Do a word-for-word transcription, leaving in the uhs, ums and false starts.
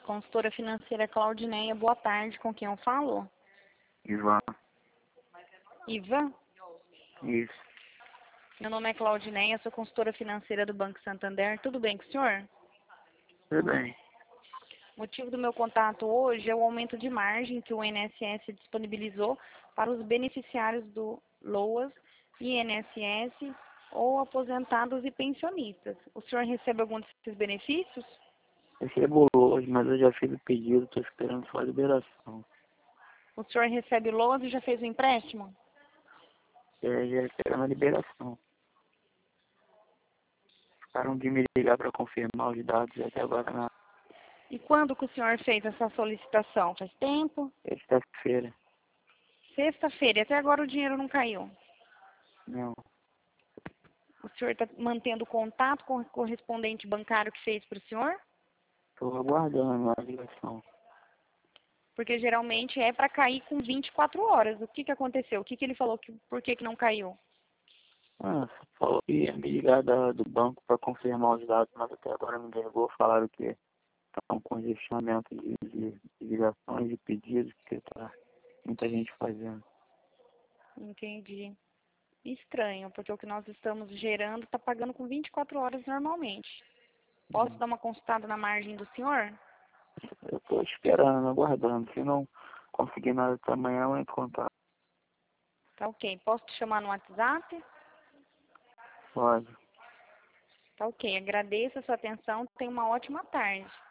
Consultora financeira Claudineia, boa tarde, com quem eu falo? Ivan. Ivan? Isso. Meu nome é Claudineia, sou consultora financeira do Banco Santander. Tudo bem com o senhor? Tudo bem. O motivo do meu contato hoje é o aumento de margem que o I N S S disponibilizou para os beneficiários do LOAS, I N S S ou aposentados e pensionistas. O senhor recebe algum desses benefícios? Recebo hoje, mas eu já fiz o pedido, estou esperando só a liberação. O senhor recebe LOAS e já fez o empréstimo? É, já esperando a liberação. Ficaram de me ligar para confirmar os dados e até agora na E quando que o senhor fez essa solicitação? Faz tempo? sexta-feira. Sexta-feira, e até agora o dinheiro não caiu. Não. O senhor está mantendo contato com o correspondente bancário que fez para o senhor? Estou aguardando a ligação. Porque geralmente é para cair com vinte e quatro horas. O que, que aconteceu? O que, que ele falou? Que, por que, que não caiu? Ah, falou que ia me ligar da, do banco para confirmar os dados, mas até agora não me ligou. Falaram que estão com congestionamento de, de, de ligações, de pedidos, porque está muita gente fazendo. Entendi. Estranho, porque o que nós estamos gerando está pagando com vinte e quatro horas normalmente. Posso Hum. dar uma consultada na margem do senhor? Eu estou esperando, aguardando. Se não conseguir nada até amanhã, eu entro em contato. Tá ok. Posso te chamar no WhatsApp? Pode. Tá ok. Agradeço a sua atenção. Tenha uma ótima tarde.